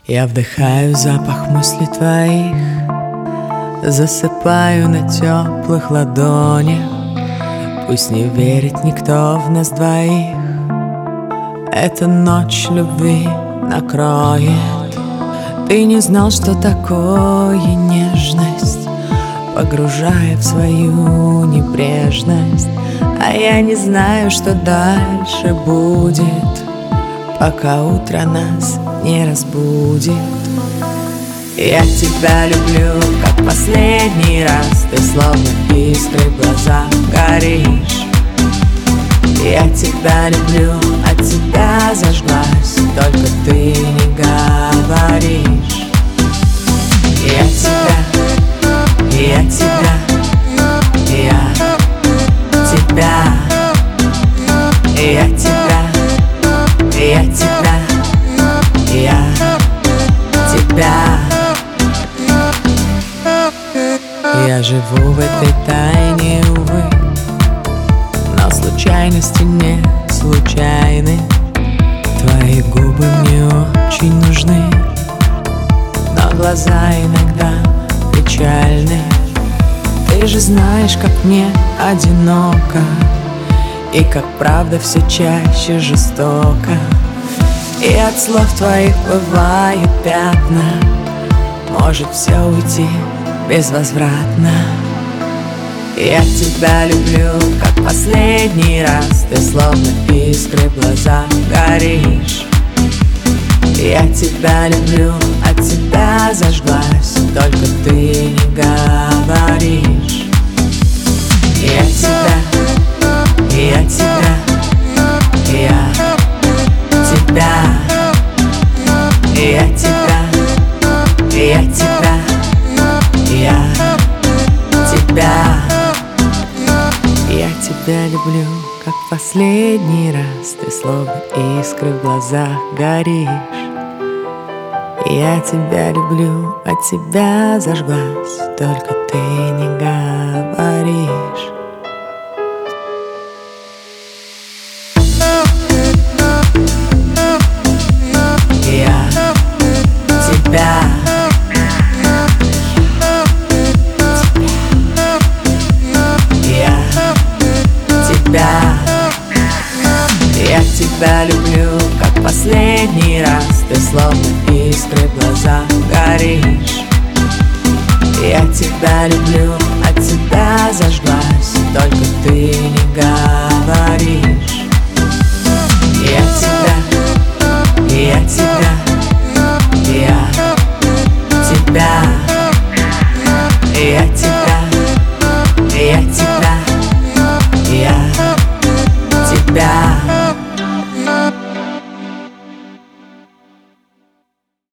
Я вдыхаю запах мыслей твоих, засыпаю на теплых ладонях. Пусть не верит никто в нас двоих, эта ночь любви накроет. Ты не знал, что такое нежность, погружая в свою небрежность. А я не знаю, что дальше будет, пока утро нас не разбудит. Я тебя люблю, как последний раз, ты словно искрой в глазах горишь. Я тебя люблю, от тебя зажглась, только ты не говоришь. Я тебя, я тебя, я тебя, я тебя, я тебя, я тебя. Я живу в этой тайне, увы, но случайности не случайны. Твои губы мне очень нужны, но глаза иногда печальны. Ты же знаешь, как мне одиноко, и как правда все чаще жестоко. И от слов твоих бывают пятна, может все уйти безвозвратно. Я тебя люблю, как последний раз, ты словно искрой в глазах горишь. Я тебя люблю, от тебя зажглась, только ты не говоришь. Я тебя, я тебя, я тебя, я тебя, я тебя, я тебя. Я тебя люблю, как последний раз, ты словно искры в глазах горишь. Я тебя люблю, от тебя зажглась, только ты не говоришь. Я тебя, я тебя люблю, как последний раз, ты словно искры в глазах горишь. Я тебя люблю, от тебя зажглась, только ты не говоришь. Я тебя, я тебя, я тебя.